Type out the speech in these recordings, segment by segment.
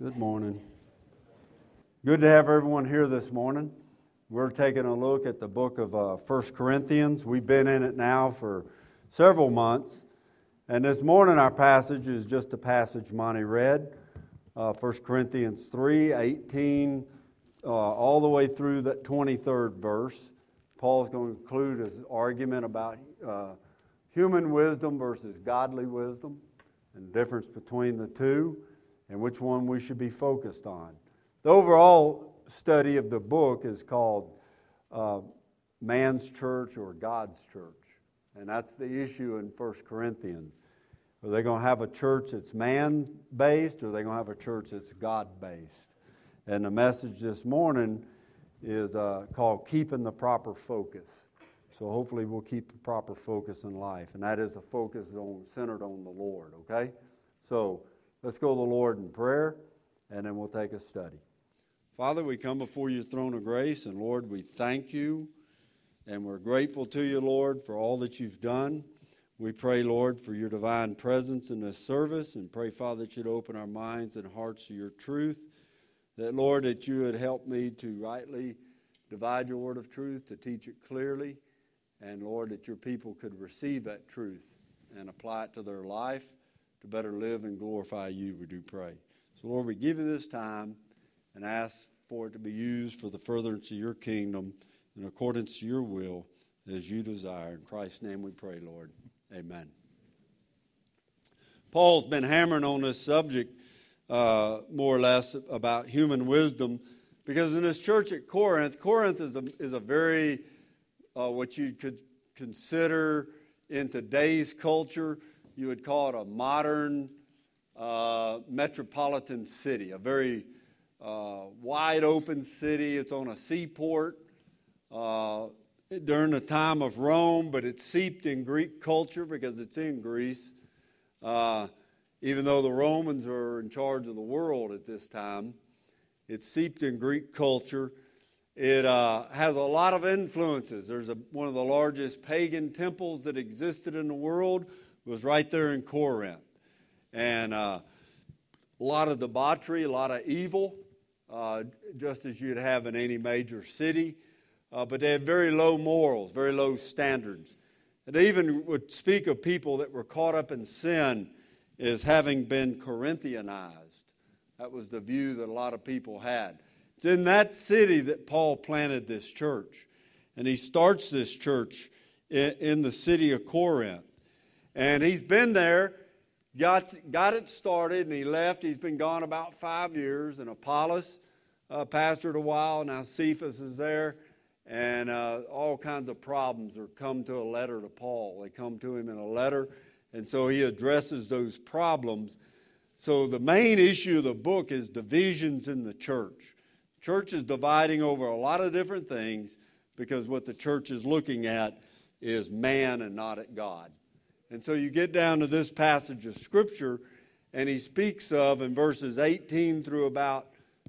Good morning. Good to have everyone here this morning. We're taking a look at the book of 1 Corinthians. We've been in it now for several months. And this morning our passage is just a passage Monty read. 1 Corinthians 3:18 all the way through that 23rd verse. Paul's going to conclude his argument about human wisdom versus godly wisdom and the difference between the two, and which one we should be focused on. The overall study of the book is called Man's Church or God's Church. And that's the issue in 1 Corinthians. Are they going to have a church that's man-based, or are they going to have a church that's God-based? And the message this morning is called Keeping the Proper Focus. So hopefully we'll keep the proper focus in life. And that is the focus centered on the Lord, okay? So let's go to the Lord in prayer, and then we'll take a study. Father, we come before your throne of grace, and Lord, we thank you, and we're grateful to you, Lord, for all that you've done. We pray, Lord, for your divine presence in this service, and pray, Father, that you'd open our minds and hearts to your truth, that, Lord, that you would help me to rightly divide your word of truth, to teach it clearly, and, Lord, that your people could receive that truth and apply it to their life, to better live and glorify you, we do pray. So, Lord, we give you this time and ask for it to be used for the furtherance of your kingdom in accordance to your will as you desire. In Christ's name we pray, Lord. Amen. Paul's been hammering on this subject more or less about human wisdom, because in this church at Corinth is a very, what you could consider in today's culture, you would call it a modern metropolitan city, a very wide open city. It's on a seaport during the time of Rome, but it's seeped in Greek culture because it's in Greece. Even though the Romans are in charge of the world at this time, it's seeped in Greek culture. It has a lot of influences. There's one of the largest pagan temples that existed in the world was right there in Corinth. And a lot of debauchery, a lot of evil, just as you'd have in any major city. But they had very low morals, very low standards. And they even would speak of people that were caught up in sin as having been Corinthianized. That was the view that a lot of people had. It's in that city that Paul planted this church. And he starts this church in the city of Corinth. And he's been there, got it started, and he left. He's been gone about 5 years. And Apollos pastored a while. Now Cephas is there. And all kinds of problems are come to a letter to Paul. They come to him in a letter. And so he addresses those problems. So the main issue of the book is divisions in the church. Church is dividing over a lot of different things because what the church is looking at is man and not at God. And so you get down to this passage of Scripture, and he speaks of, in verses 18 through about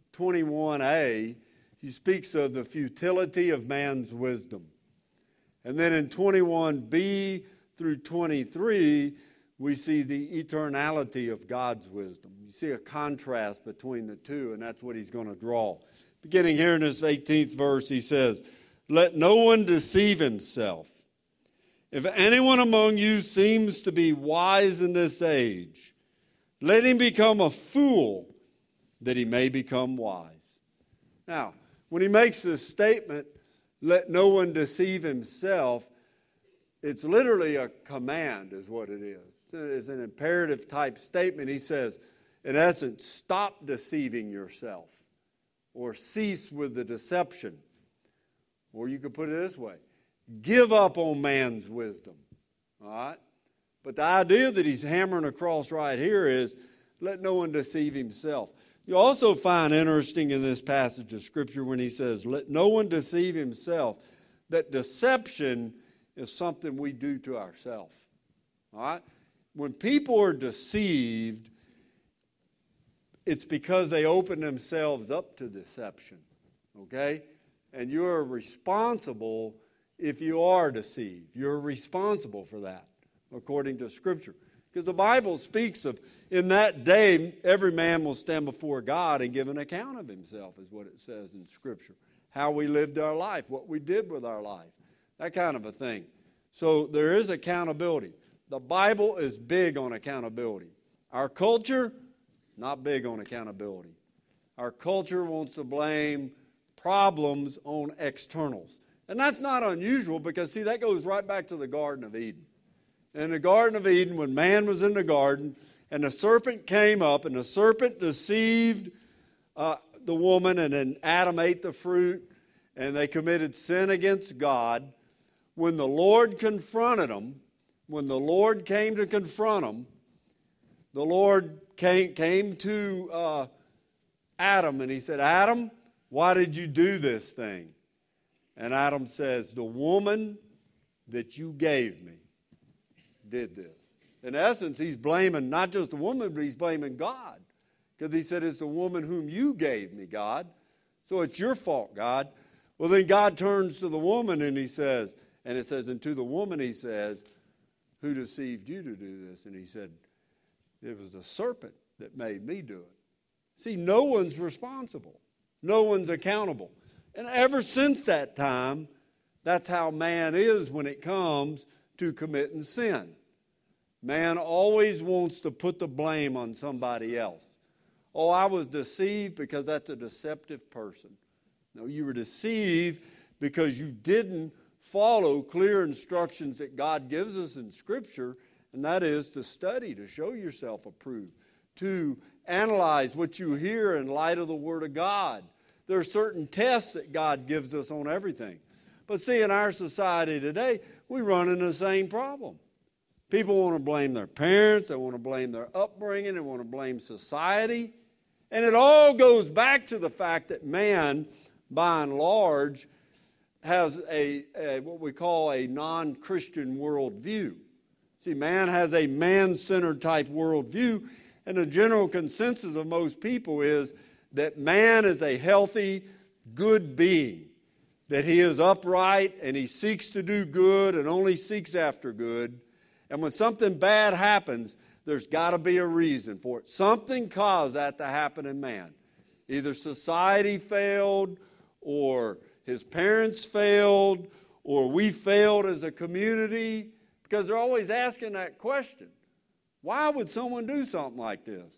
21a, he speaks of the futility of man's wisdom. And then in 21b through 23, we see the eternality of God's wisdom. You see a contrast between the two, and that's what he's going to draw. Beginning here in this 18th verse, he says, "Let no one deceive himself. If anyone among you seems to be wise in this age, let him become a fool, that he may become wise." Now, when he makes this statement, let no one deceive himself, it's literally a command is what it is. It's an imperative type statement. He says, in essence, stop deceiving yourself, or cease with the deception. Or you could put it this way, give up on man's wisdom. All right? But the idea that he's hammering across right here is, let no one deceive himself. You also find interesting in this passage of Scripture when he says, let no one deceive himself, that deception is something we do to ourselves. All right? When people are deceived, it's because they open themselves up to deception. Okay? And you're responsible if you are deceived. You're responsible for that, according to Scripture. Because the Bible speaks of, in that day, every man will stand before God and give an account of himself, is what it says in Scripture. How we lived our life, what we did with our life, that kind of a thing. So there is accountability. The Bible is big on accountability. Our culture, not big on accountability. Our culture wants to blame problems on externals. And that's not unusual because, see, that goes right back to the Garden of Eden. In the Garden of Eden, when man was in the garden, and the serpent came up, and the serpent deceived the woman, and then Adam ate the fruit, and they committed sin against God. When the Lord confronted them, when the Lord came to confront them, the Lord came to Adam, and he said, Adam, why did you do this thing? And Adam says, the woman that you gave me did this. In essence, he's blaming not just the woman, but he's blaming God. Because he said, it's the woman whom you gave me, God. So it's your fault, God. Well, then God turns to the woman and he says, and it says, and to the woman he says, who deceived you to do this? And he said, it was the serpent that made me do it. See, no one's responsible. No one's accountable. And ever since that time, that's how man is when it comes to committing sin. Man always wants to put the blame on somebody else. Oh, I was deceived because that's a deceptive person. No, you were deceived because you didn't follow clear instructions that God gives us in Scripture, and that is to study, to show yourself approved, to analyze what you hear in light of the Word of God. There are certain tests that God gives us on everything. But see, in our society today, we run into the same problem. People want to blame their parents, they want to blame their upbringing, they want to blame society. And it all goes back to the fact that man, by and large, has a what we call a non-Christian worldview. See, man has a man-centered type worldview, and the general consensus of most people is that man is a healthy, good being, that he is upright and he seeks to do good and only seeks after good. And when something bad happens, there's got to be a reason for it. Something caused that to happen in man. Either society failed, or his parents failed, or we failed as a community, because they're always asking that question. Why would someone do something like this?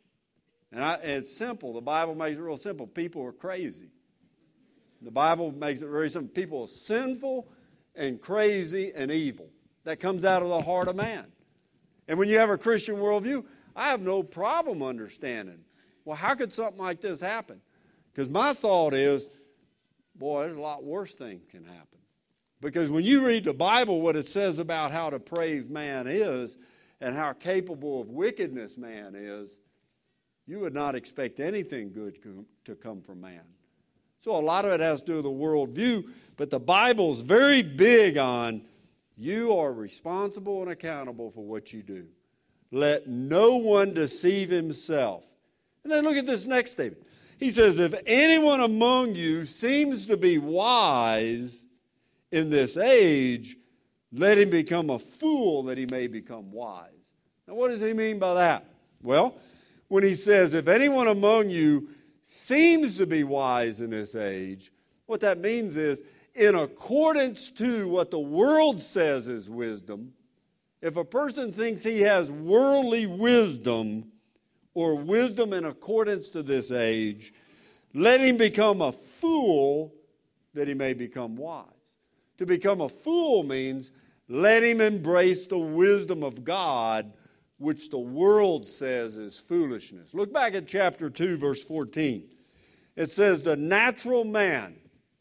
And it's simple. The Bible makes it real simple. People are crazy. The Bible makes it very simple. People are sinful and crazy and evil. That comes out of the heart of man. And when you have a Christian worldview, I have no problem understanding, well, how could something like this happen? Because my thought is, boy, there's a lot worse things can happen. Because when you read the Bible, what it says about how depraved man is and how capable of wickedness man is, you would not expect anything good to come from man. So a lot of it has to do with the worldview, but the Bible's very big on you are responsible and accountable for what you do. Let no one deceive himself. And then look at this next statement. He says, if anyone among you seems to be wise in this age, let him become a fool that he may become wise. Now, what does he mean by that? Well, when he says, if anyone among you seems to be wise in this age, what that means is, in accordance to what the world says is wisdom, if a person thinks he has worldly wisdom or wisdom in accordance to this age, let him become a fool that he may become wise. To become a fool means let him embrace the wisdom of God, which the world says is foolishness. Look back at chapter 2, verse 14. It says, the natural man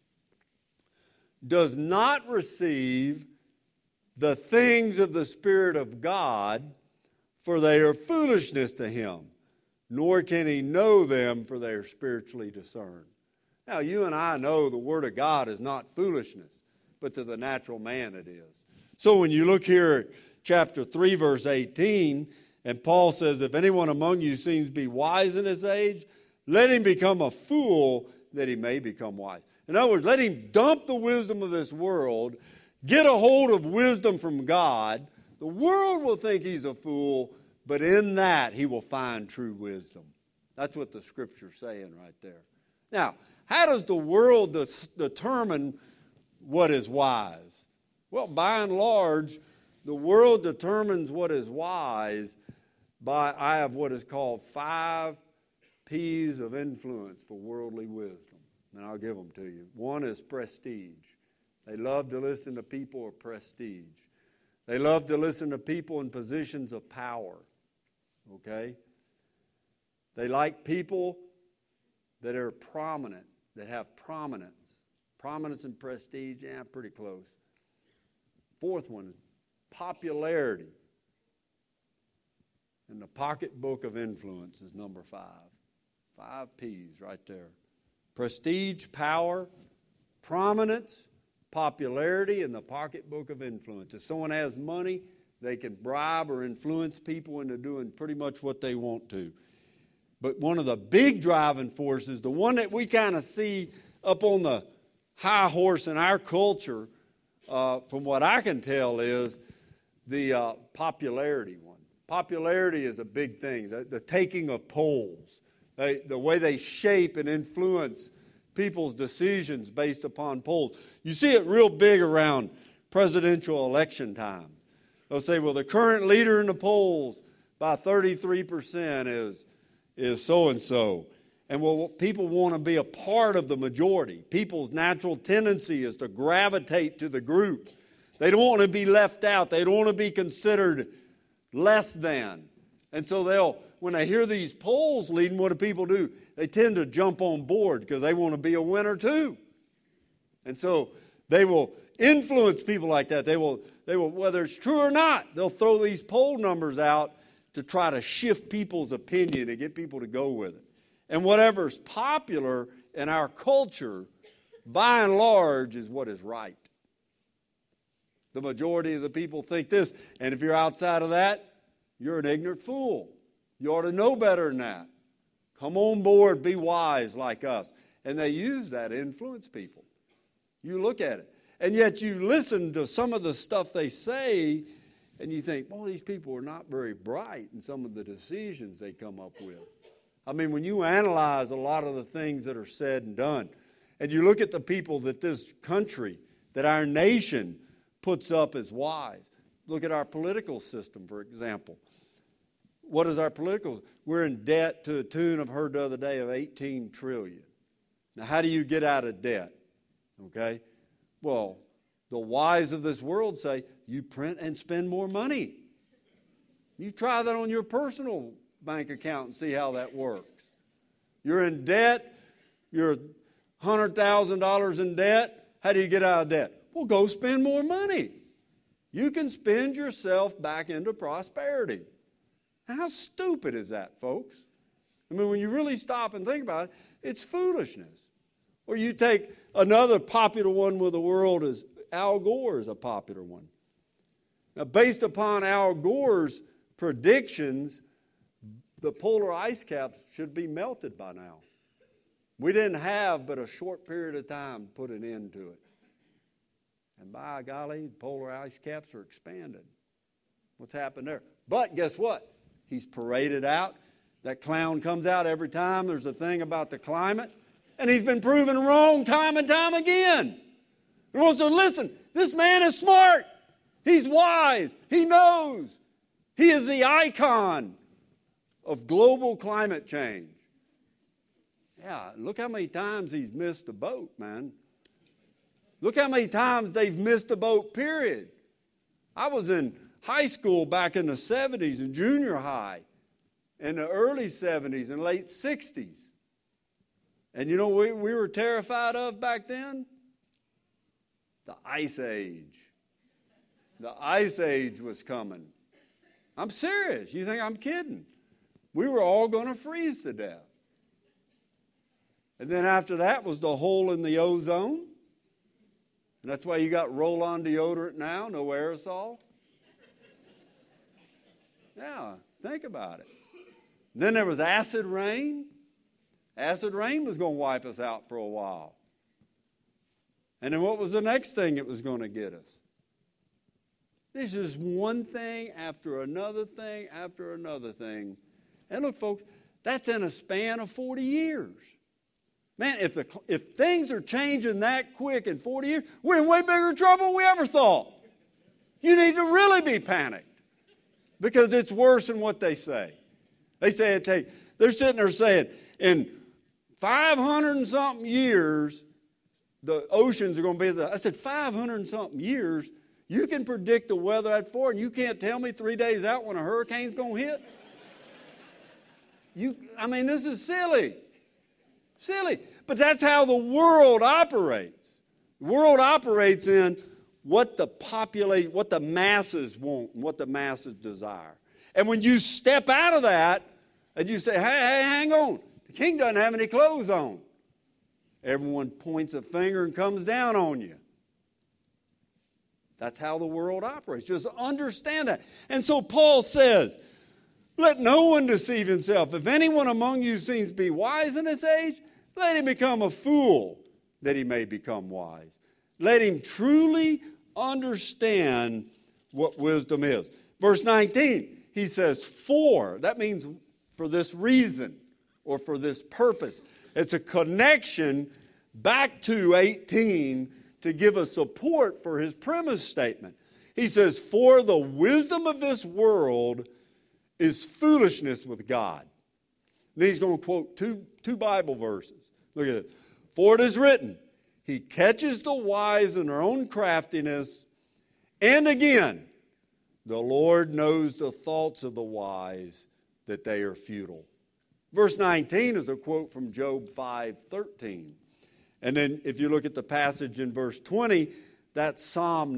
does not receive the things of the Spirit of God, for they are foolishness to him, nor can he know them, for they are spiritually discerned. Now, you and I know the Word of God is not foolishness, but to the natural man it is. So when you look here at chapter 3, verse 18, and Paul says, if anyone among you seems to be wise in his age, let him become a fool that he may become wise. In other words, let him dump the wisdom of this world, get a hold of wisdom from God, The world will think he's a fool, but in that he will find true wisdom. That's what the Scripture's saying right there. Now, how does the world determine what is wise? Well, by and large, the world determines what is wise by, I have what is called 5 P's of influence for worldly wisdom. And I'll give them to you. One is prestige. They love to listen to people of prestige. They love to listen to people in positions of power. Okay? They like people that are prominent, that have prominence. Prominence and prestige, yeah, pretty close. Fourth one is popularity. And the pocketbook of influence is number 5. 5 P's right there. Prestige, power, prominence, popularity, and the pocketbook of influence. If someone has money, they can bribe or influence people into doing pretty much what they want to. But one of the big driving forces, the one that we kind of see up on the high horse in our culture, from what I can tell, is the popularity one. Popularity is a big thing, the taking of polls, the way they shape and influence people's decisions based upon polls. You see it real big around presidential election time. They'll say, well, the current leader in the polls by 33% is so-and-so. And well, people want to be a part of the majority. People's natural tendency is to gravitate to the group. They don't want to be left out. They don't want to be considered less than. And so when they hear these polls leading, what do people do? They tend to jump on board because they want to be a winner too. And so they will influence people like that. They will, whether it's true or not, they'll throw these poll numbers out to try to shift people's opinion and get people to go with it. And whatever's popular in our culture, by and large, is what is right. The majority of the people think this. And if you're outside of that, you're an ignorant fool. You ought to know better than that. Come on board, be wise like us. And they use that to influence people. You look at it. And yet you listen to some of the stuff they say, and you think, well, these people are not very bright in some of the decisions they come up with. I mean, when you analyze a lot of the things that are said and done, and you look at the people that this country, that our nation puts up as wise. Look at our political system, for example. What is our political? We're in debt to a tune, I've heard the other day, of $18 trillion. Now, how do you get out of debt? Okay? Well, the wise of this world say, you print and spend more money. You try that on your personal bank account and see how that works. You're in debt. You're $100,000 in debt. How do you get out of debt? Well, go spend more money. You can spend yourself back into prosperity. How stupid is that, folks? I mean, when you really stop and think about it, it's foolishness. Or you take another popular one with the world, is Al Gore is a popular one. Now, based upon Al Gore's predictions, the polar ice caps should be melted by now. We didn't have but a short period of time to put an end to it. And by golly, polar ice caps are expanded. What's happened there? But guess what? He's paraded out. That clown comes out every time there's a thing about the climate. And he's been proven wrong time and time again. And so listen, this man is smart. He's wise. He knows. He is the icon of global climate change. Yeah, look how many times he's missed the boat, man. Look how many times they've missed the boat, period. I was in high school back in the 70s and junior high, in the early 70s and late 60s. And you know what we were terrified of back then? The Ice Age. The Ice Age was coming. I'm serious. You think I'm kidding? We were all going to freeze to death. And then after that was the hole in the ozone. And that's why you got roll-on deodorant now, no aerosol. Yeah, think about it. Then there was acid rain. Acid rain was going to wipe us out for a while. And then what was the next thing it was going to get us? There's just one thing after another thing after another thing. And look, folks, that's in a span of 40 years. Man, if things are changing that quick in 40 years, we're in way bigger trouble than we ever thought. You need to really be panicked because it's worse than what they say. They say they're sitting there saying, in 500 and something years, the oceans are going to be I said, 500 and something years? You can predict the weather at 4, and you can't tell me 3 days out when a hurricane's going to hit? This is silly. Silly. But that's how the world operates. The world operates in what the masses want and what the masses desire. And when you step out of that and you say, hey, hang on, the king doesn't have any clothes on, everyone points a finger and comes down on you. That's how the world operates. Just understand that. And so Paul says, let no one deceive himself. If anyone among you seems to be wise in his age, let him become a fool that he may become wise. Let him truly understand what wisdom is. Verse 19, he says, for, that means for this reason or for this purpose. It's a connection back to 18 to give a support for his premise statement. He says, for the wisdom of this world is foolishness with God. Then he's going to quote two Bible verses. Look at it. For it is written, he catches the wise in their own craftiness. And again, the Lord knows the thoughts of the wise, that they are futile. Verse 19 is a quote from Job 5:13. And then if you look at the passage in verse 20, that's Psalm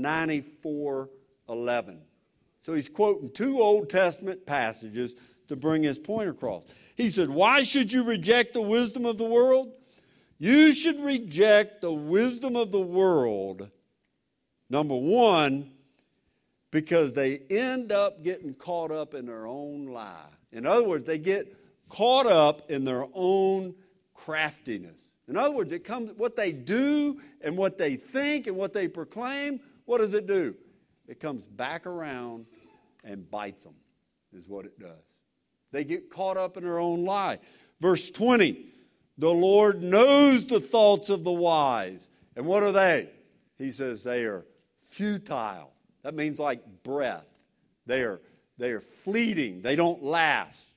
94:11. So he's quoting two Old Testament passages to bring his point across. He said, why should you reject the wisdom of the world? You should reject the wisdom of the world, number one, because they end up getting caught up in their own lie. In other words, they get caught up in their own craftiness. In other words, it comes what they do and what they think and what they proclaim. What does it do? It comes back around and bites them, is what it does. They get caught up in their own lie. Verse 20, the Lord knows the thoughts of the wise. And what are they? He says they are futile. That means like breath. They are fleeting. They don't last.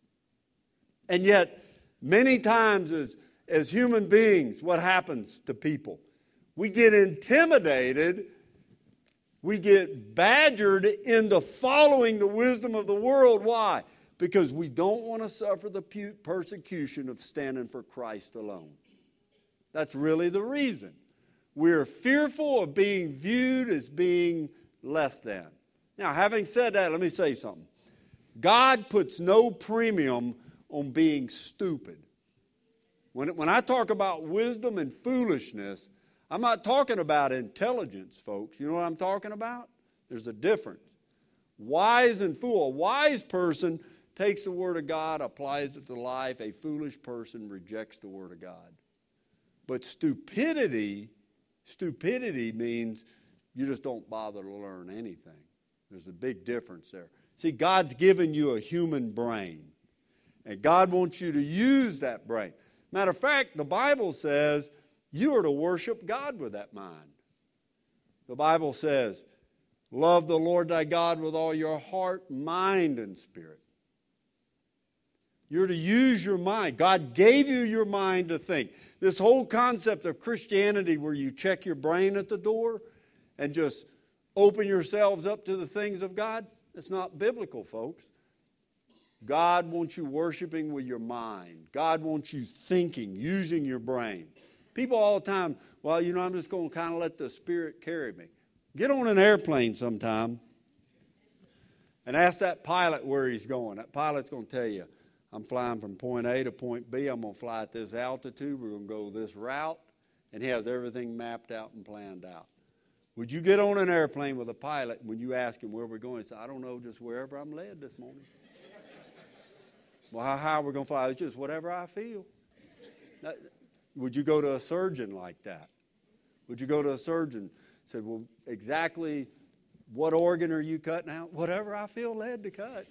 And yet, many times as human beings, what happens to people? We get intimidated. We get badgered into following the wisdom of the world. Why? Because we don't want to suffer the persecution of standing for Christ alone. That's really the reason. We're fearful of being viewed as being less than. Now, having said that, let me say something. God puts no premium on being stupid. When I talk about wisdom and foolishness, I'm not talking about intelligence, folks. You know what I'm talking about? There's a difference. Wise and fool. A wise person takes the Word of God, applies it to life. A foolish person rejects the Word of God. But stupidity means you just don't bother to learn anything. There's a big difference there. See, God's given you a human brain. And God wants you to use that brain. Matter of fact, the Bible says you are to worship God with that mind. The Bible says, love the Lord thy God with all your heart, mind, and spirit. You're to use your mind. God gave you your mind to think. This whole concept of Christianity where you check your brain at the door and just open yourselves up to the things of God, it's not biblical, folks. God wants you worshiping with your mind. God wants you thinking, using your brain. People all the time, well, I'm just going to kind of let the Spirit carry me. Get on an airplane sometime and ask that pilot where he's going. That pilot's going to tell you, I'm flying from point A to point B. I'm going to fly at this altitude. We're going to go this route. And he has everything mapped out and planned out. Would you get on an airplane with a pilot when you ask him where we're going? He said, I don't know, just wherever I'm led this morning. Well, how are we going to fly? It's just whatever I feel. Now, would you go to a surgeon like that? Would you go to a surgeon and say, well, exactly What organ are you cutting out? Whatever I feel led to cut.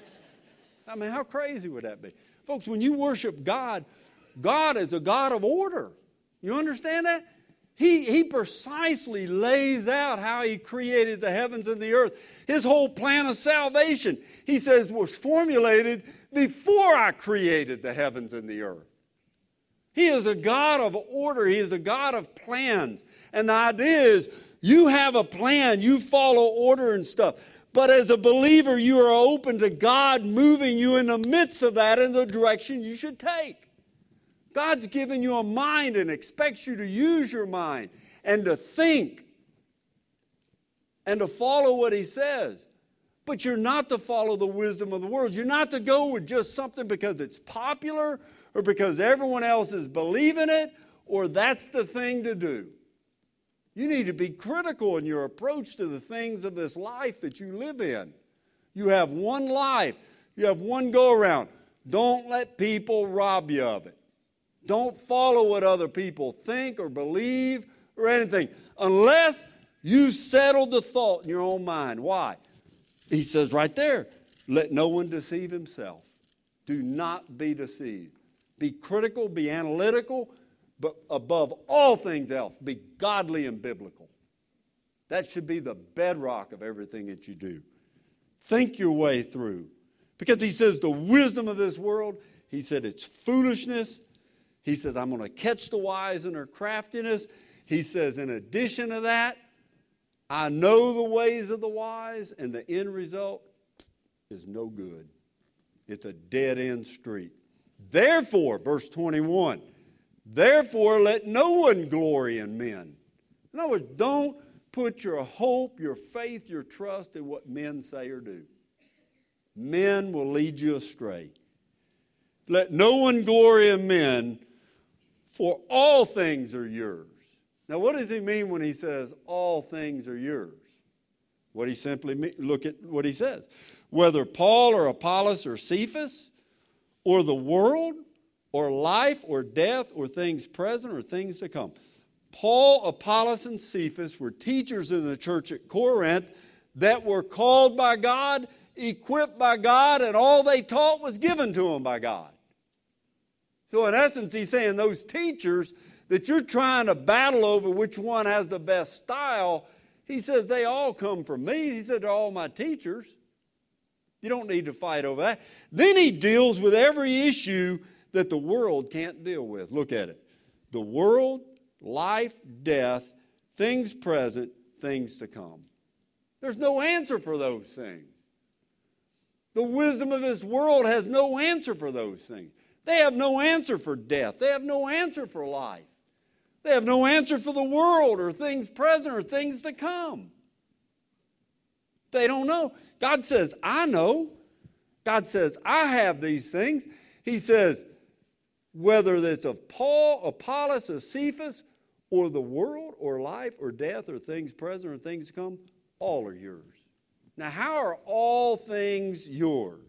I mean, how crazy would that be? Folks, when you worship God, God is a God of order. You understand that? He precisely lays out how He created the heavens and the earth. His whole plan of salvation, He says, was formulated before I created the heavens and the earth. He is a God of order. He is a God of plans. And the idea is, you have a plan. You follow order and stuff. But as a believer, you are open to God moving you in the midst of that in the direction you should take. God's given you a mind and expects you to use your mind and to think and to follow what He says. But you're not to follow the wisdom of the world. You're not to go with just something because it's popular or because everyone else is believing it or that's the thing to do. You need to be critical in your approach to the things of this life that you live in. You have one life. You have one go-around. Don't let people rob you of it. Don't follow what other people think or believe or anything unless you settled the thought in your own mind. Why? He says right there, let no one deceive himself. Do not be deceived. Be critical, be analytical, but above all things else, be godly and biblical. That should be the bedrock of everything that you do. Think your way through. Because he says the wisdom of this world, he said it's foolishness. He says, I'm going to catch the wise in their craftiness. He says, in addition to that, I know the ways of the wise, and the end result is no good. It's a dead-end street. Therefore, verse 21, therefore let no one glory in men. In other words, don't put your hope, your faith, your trust in what men say or do. Men will lead you astray. Let no one glory in men, for all things are yours. Now, what does he mean when he says all things are yours? What he simply means, look at what he says. Whether Paul or Apollos or Cephas or the world or life or death or things present or things to come. Paul, Apollos, and Cephas were teachers in the church at Corinth that were called by God, equipped by God, and all they taught was given to them by God. So in essence, he's saying those teachers that you're trying to battle over which one has the best style, he says they all come from me. He said they're all my teachers. You don't need to fight over that. Then he deals with every issue that the world can't deal with. Look at it. The world, life, death, things present, things to come. There's no answer for those things. The wisdom of this world has no answer for those things. They have no answer for death. They have no answer for life. They have no answer for the world or things present or things to come. They don't know. God says, I know. God says, I have these things. He says, whether it's of Paul, Apollos, or Cephas, or the world, or life, or death, or things present, or things to come, all are yours. Now, how are all things yours?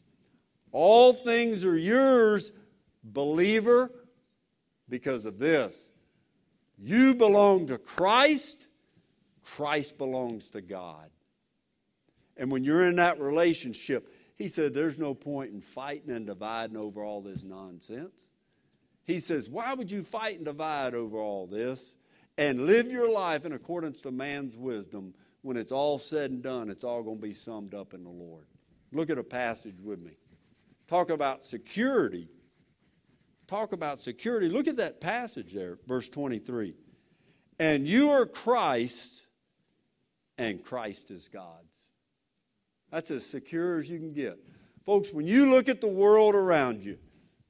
All things are yours, believer, because of this. You belong to Christ. Christ belongs to God. And when you're in that relationship, he said there's no point in fighting and dividing over all this nonsense. He says, why would you fight and divide over all this and live your life in accordance to man's wisdom when it's all said and done? It's all going to be summed up in the Lord. Look at a passage with me. Talk about security. Talk about security. Look at that passage there, verse 23. And you are Christ, and Christ is God's. That's as secure as you can get. Folks, when you look at the world around you,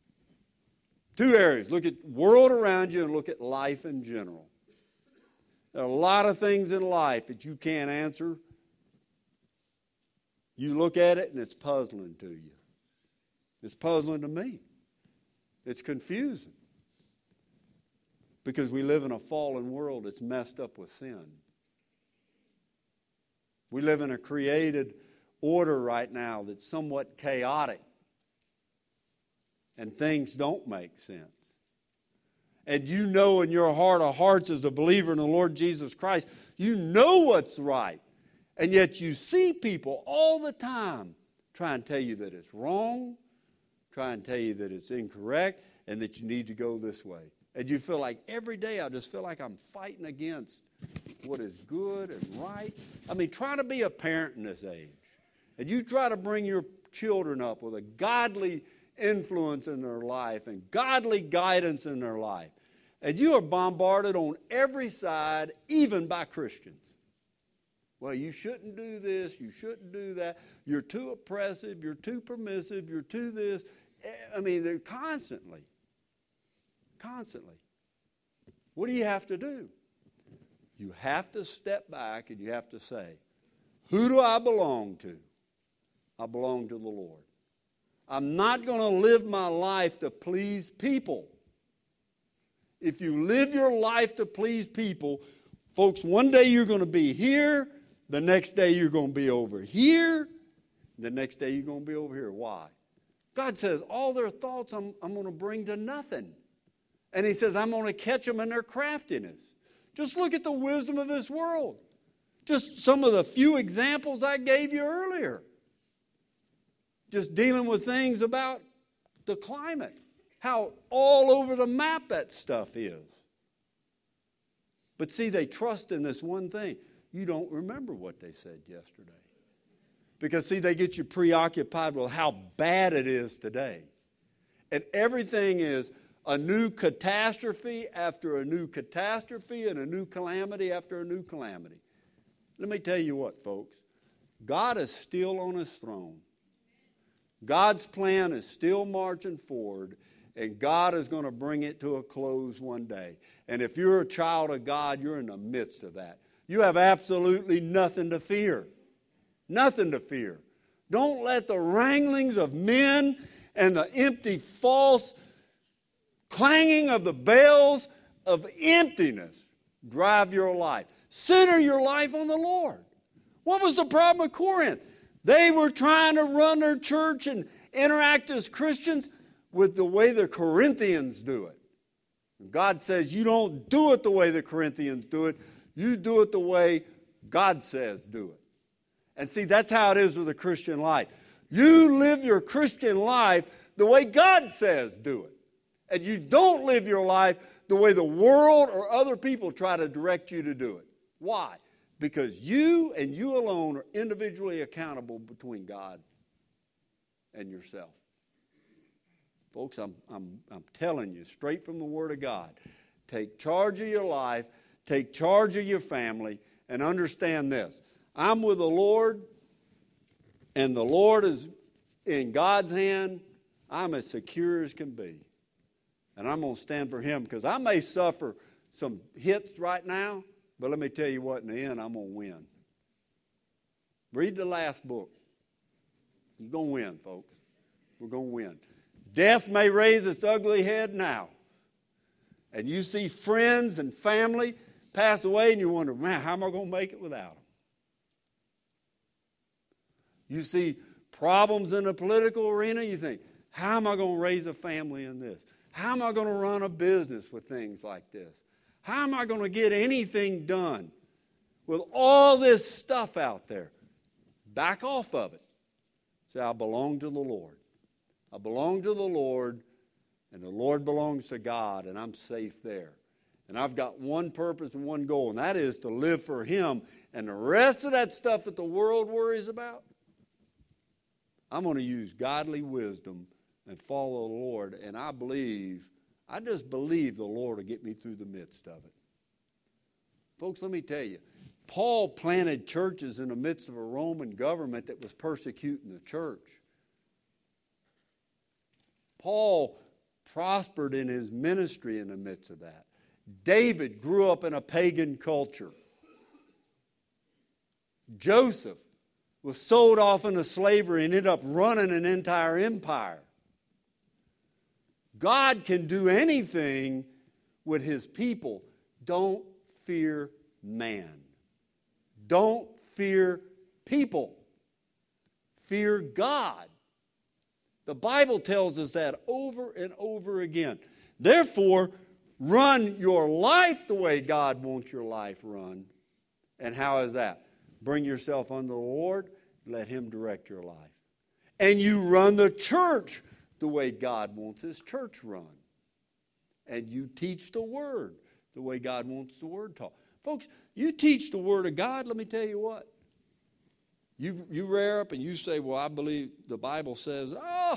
two areas. Look at the world around you and look at life in general. There are a lot of things in life that you can't answer. You look at it and it's puzzling to you. It's puzzling to me. It's confusing. Because we live in a fallen world that's messed up with sin. We live in a created order right now that's somewhat chaotic. And things don't make sense. And you know in your heart of hearts as a believer in the Lord Jesus Christ, you know what's right. And yet you see people all the time try and tell you that it's wrong, try and tell you that it's incorrect, and that you need to go this way. And you feel like every day I just feel like I'm fighting against what is good and right. I mean, try to be a parent in this age. And you try to bring your children up with a godly influence in their life and godly guidance in their life. And you are bombarded on every side, even by Christians. Well, you shouldn't do this, you shouldn't do that. You're too oppressive, you're too permissive, you're too this. I mean, they're constantly. What do you have to do? You have to step back and you have to say, who do I belong to? I belong to the Lord. I'm not going to live my life to please people. If you live your life to please people, folks, one day you're going to be here, the next day you're going to be over here, the next day you're going to be over here. Why? God says all their thoughts I'm going to bring to nothing. And he says I'm going to catch them in their craftiness. Just look at the wisdom of this world. Just some of the few examples I gave you earlier. Just dealing with things about the climate. How all over the map that stuff is. But see, they trust in this one thing. You don't remember what they said yesterday. Because see, they get you preoccupied with how bad it is today. And everything is a new catastrophe after a new catastrophe and a new calamity after a new calamity. Let me tell you what, folks. God is still on his throne. God's plan is still marching forward, and God is going to bring it to a close one day. And if you're a child of God, you're in the midst of that. You have absolutely nothing to fear. Nothing to fear. Don't let the wranglings of men and the empty, false clanging of the bells of emptiness drive your life. Center your life on the Lord. What was the problem with Corinth? They were trying to run their church and interact as Christians with the way the Corinthians do it. God says you don't do it the way the Corinthians do it. You do it the way God says do it. And see, that's how it is with the Christian life. You live your Christian life the way God says do it. And you don't live your life the way the world or other people try to direct you to do it. Why? Because you and you alone are individually accountable between God and yourself. Folks, I'm telling you straight from the Word of God, take charge of your life, take charge of your family, and understand this. I'm with the Lord, and the Lord is in God's hand. I'm as secure as can be. And I'm going to stand for him because I may suffer some hits right now, but let me tell you what, in the end, I'm going to win. Read the last book. You're going to win, folks. We're going to win. Death may raise its ugly head now. And you see friends and family pass away and you wonder, man, how am I going to make it without them? You see problems in the political arena, you think, how am I going to raise a family in this? How am I going to run a business with things like this? How am I going to get anything done with all this stuff out there? Back off of it. Say, I belong to the Lord. I belong to the Lord, and the Lord belongs to God, and I'm safe there. And I've got one purpose and one goal, and that is to live for him. And the rest of that stuff that the world worries about, I'm going to use godly wisdom and follow the Lord. And I just believe the Lord will get me through the midst of it. Folks, let me tell you, Paul planted churches in the midst of a Roman government that was persecuting the church. Paul prospered in his ministry in the midst of that. David grew up in a pagan culture. Joseph was sold off into slavery and ended up running an entire empire. God can do anything with his people. Don't fear man. Don't fear people. Fear God. The Bible tells us that over and over again. Therefore, run your life the way God wants your life run. And how is that? Bring yourself unto the Lord. Let Him direct your life. And you run the church the way God wants His church run. And you teach the Word the way God wants the Word taught. Folks, you teach the Word of God, let me tell you what. You rear up and you say, well, I believe the Bible says,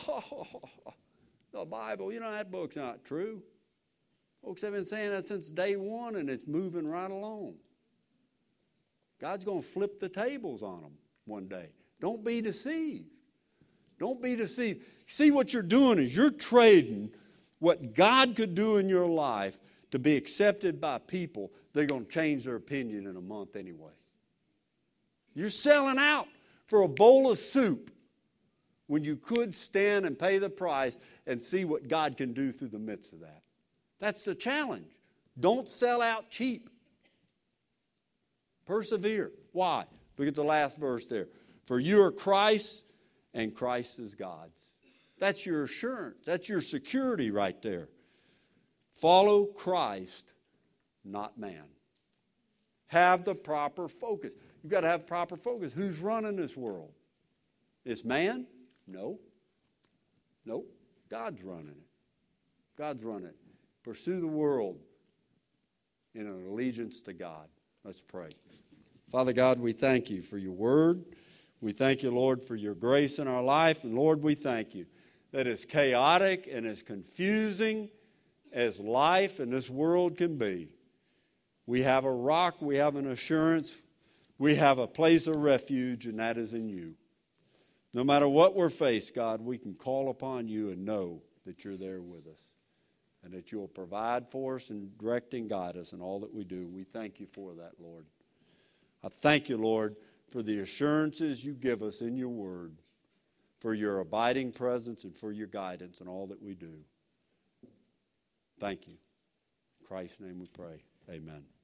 the Bible, that book's not true. Folks have been saying that since day one, and it's moving right along. God's going to flip the tables on them one day. Don't be deceived. Don't be deceived. See, what you're doing is you're trading what God could do in your life to be accepted by people that are going to change their opinion in a month anyway. You're selling out for a bowl of soup when you could stand and pay the price and see what God can do through the midst of that. That's the challenge. Don't sell out cheap. Persevere. Why? Look at the last verse there. For you are Christ, and Christ is God's. That's your assurance. That's your security right there. Follow Christ, not man. Have the proper focus. You've got to have proper focus. Who's running this world? Is man? No. Nope. God's running it. God's running it. Pursue the world in an allegiance to God. Let's pray. Father God, we thank you for your word. We thank you, Lord, for your grace in our life. And Lord, we thank you that as chaotic and as confusing as life in this world can be, we have a rock, we have an assurance, we have a place of refuge, and that is in you. No matter what we're faced, God, we can call upon you and know that you're there with us and that you'll provide for us and direct and guide us in all that we do. We thank you for that, Lord. I thank you, Lord, for the assurances you give us in your word, for your abiding presence and for your guidance in all that we do. Thank you. In Christ's name we pray. Amen.